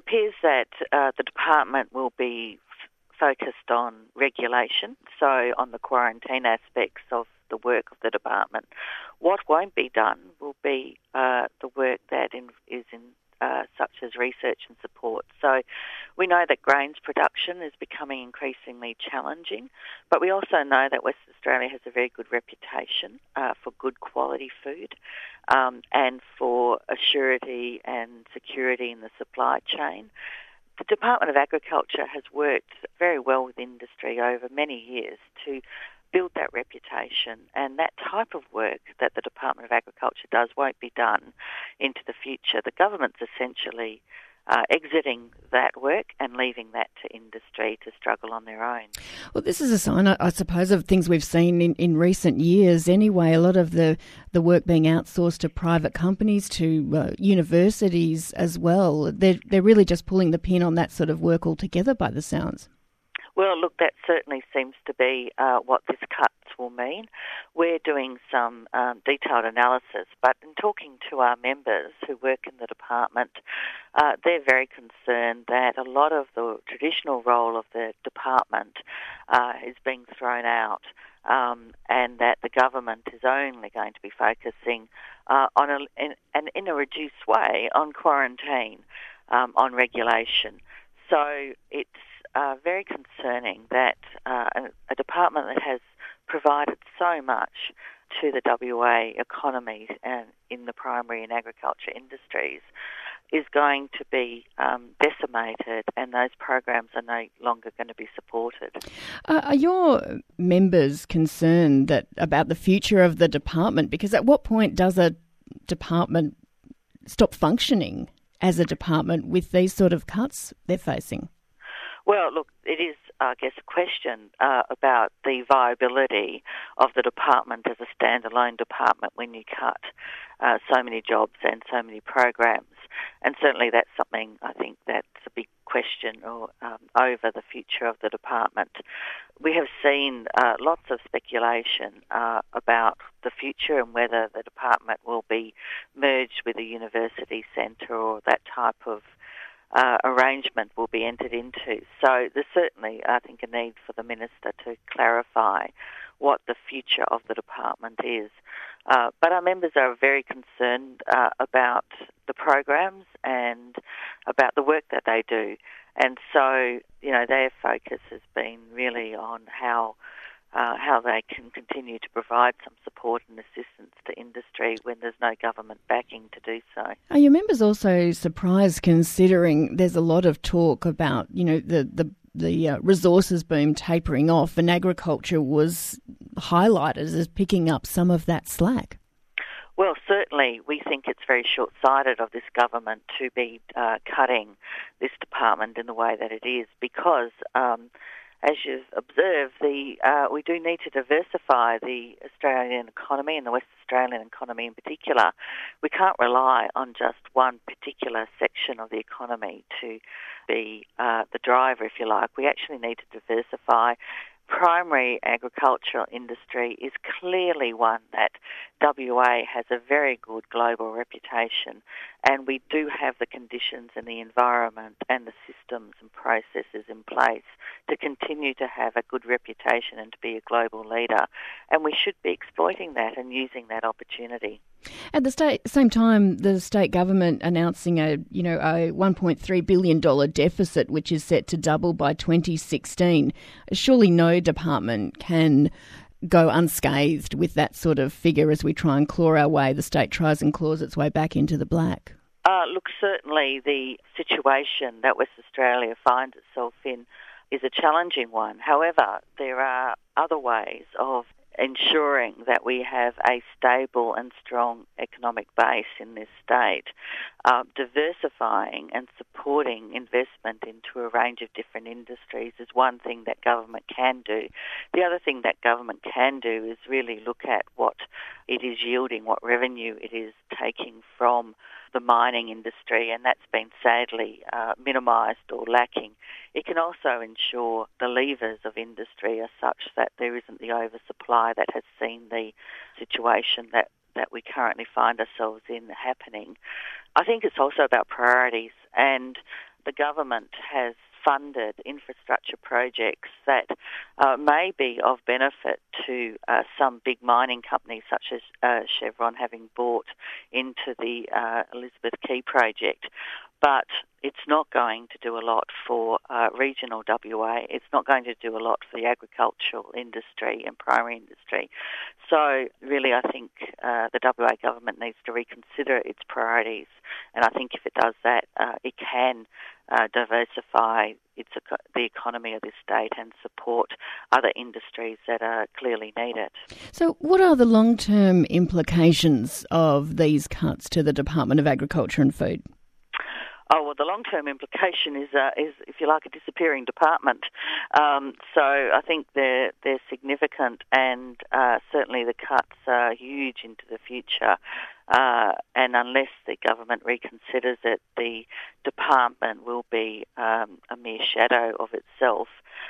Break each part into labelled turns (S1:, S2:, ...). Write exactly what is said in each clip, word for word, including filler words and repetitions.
S1: appears that uh, the department will be f- focused on regulation, so on the quarantine aspects of the work of the department. What won't be done will be uh, the work that in, is in uh, such as research and support. So we know that grains production is becoming increasingly challenging, but we also know that Western Australia has a very good reputation uh, for good quality food um, and for assurity and security in the supply chain. The Department of Agriculture has worked very well with industry over many years to build that reputation, and that type of work that the Department of Agriculture does won't be done into the future. The government's essentially uh, exiting that work and leaving that to industry to struggle on their own.
S2: Well, this is a sign, I suppose, of things we've seen in, in recent years anyway. A lot of the, the work being outsourced to private companies, to uh, universities as well. They're, they're really just pulling the pin on that sort of work altogether by the sounds.
S1: Well, look, that certainly seems to be uh, what this cuts will mean. We're doing some um, detailed analysis, but in talking to our members who work in the department, uh, they're very concerned that a lot of the traditional role of the department uh, is being thrown out, um, and that the government is only going to be focusing uh, on a, in, and in a reduced way on quarantine, um, on regulation. So it's Uh, very concerning that uh, a, a department that has provided so much to the W A economy and in the primary and agriculture industries is going to be um, decimated, and those programs are no longer going to be supported.
S2: Uh, are your members concerned that about the future of the department? Because at what point does a department stop functioning as a department with these sort of cuts they're facing?
S1: Well, look, it is, I guess, a question uh, about the viability of the department as a standalone department when you cut uh, so many jobs and so many programs. And certainly that's something I think that's a big question or, um, over the future of the department. We have seen uh, lots of speculation uh, about the future and whether the department will be merged with a university centre or that type of Uh, arrangement will be entered into. So there's certainly, I think, a need for the Minister to clarify what the future of the department is. Uh, but our members are very concerned uh, about the programs and about the work that they do. And so, you know, their focus has been really on how Uh, how they can continue to provide some support and assistance to industry when there's no government backing to do so.
S2: Are your members also surprised, considering there's a lot of talk about, you know, the the, the uh, resources boom tapering off, and agriculture was highlighted as picking up some of that slack?
S1: Well, certainly we think it's very short-sighted of this government to be uh, cutting this department in the way that it is, because Um, as you've observed, the uh, we do need to diversify the Australian economy and the West Australian economy in particular. We can't rely on just one particular section of the economy to be uh, the driver, if you like. We actually need to diversify. Primary agricultural industry is clearly one that W A has a very good global reputation, and we do have the conditions and the environment and the systems and processes in place to continue to have a good reputation and to be a global leader, and we should be exploiting that and using that opportunity.
S2: At the state, same time, the state government announcing a you know a one point three billion dollars deficit, which is set to double by twenty sixteen. Surely no department can go unscathed with that sort of figure as we try and claw our way. The state tries and claws its way back into the black.
S1: Uh, look, certainly the situation that West Australia finds itself in is a challenging one. However, there are other ways of ensuring that we have a stable and strong economic base in this state. Uh, diversifying and supporting investment into a range of different industries is one thing that government can do. The other thing that government can do is really look at what it is yielding, what revenue it is taking from the mining industry, and that's been sadly uh, minimised or lacking. It can also ensure the levers of industry are such that there isn't the oversupply that has seen the situation that, that we currently find ourselves in happening. I think it's also about priorities, and the government has funded infrastructure projects that uh, may be of benefit to uh, some big mining companies such as uh, Chevron having bought into the uh, Elizabeth Quay project. But it's not going to do a lot for uh, regional W A. It's not going to do a lot for the agricultural industry and primary industry. So really I think uh, the W A government needs to reconsider its priorities. And I think if it does that, uh, it can uh, diversify its, the economy of this state and support other industries that are clearly needed.
S2: So what are the long-term implications of these cuts to the Department of Agriculture and Food?
S1: Oh, well, the long-term implication is, uh, is, if you like, a disappearing department. Um, so I think they're, they're significant, and uh, certainly the cuts are huge into the future. Uh, and unless the government reconsiders it, the department will be um, a mere shadow of itself,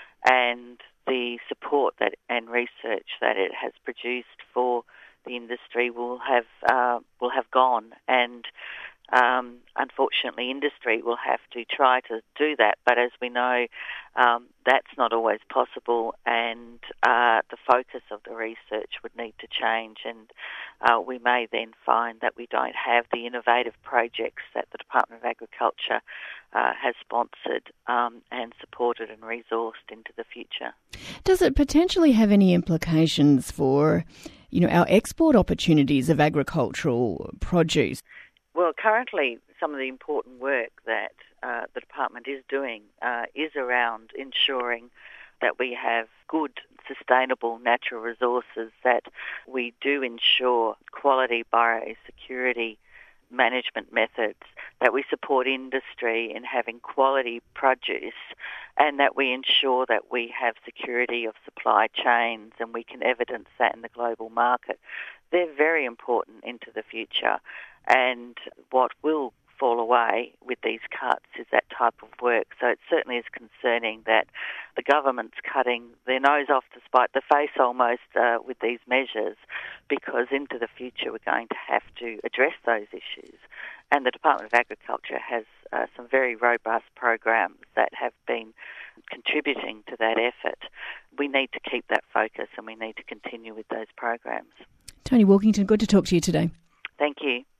S1: and the support that and research that it has produced for the industry will have uh, will have gone. And Um, unfortunately, industry will have to try to do that, but as we know, um, that's not always possible, and uh, the focus of the research would need to change, and uh, we may then find that we don't have the innovative projects that the Department of Agriculture uh, has sponsored um, and supported and resourced into the future.
S2: Does it potentially have any implications for, you know, our export opportunities of agricultural produce?
S1: Well, currently, some of the important work that uh, the department is doing uh, is around ensuring that we have good, sustainable natural resources, that we do ensure quality biosecurity management methods, that we support industry in having quality produce, and that we ensure that we have security of supply chains and we can evidence that in the global market. They're very important into the future. And what will fall away with these cuts is that type of work. So it certainly is concerning that the government's cutting their nose off to spite the face almost uh, with these measures, because into the future we're going to have to address those issues. And the Department of Agriculture has uh, some very robust programs that have been contributing to that effort. We need to keep that focus, and we need to continue with those programs.
S2: Toni Walkington, good to talk to you today.
S1: Thank you.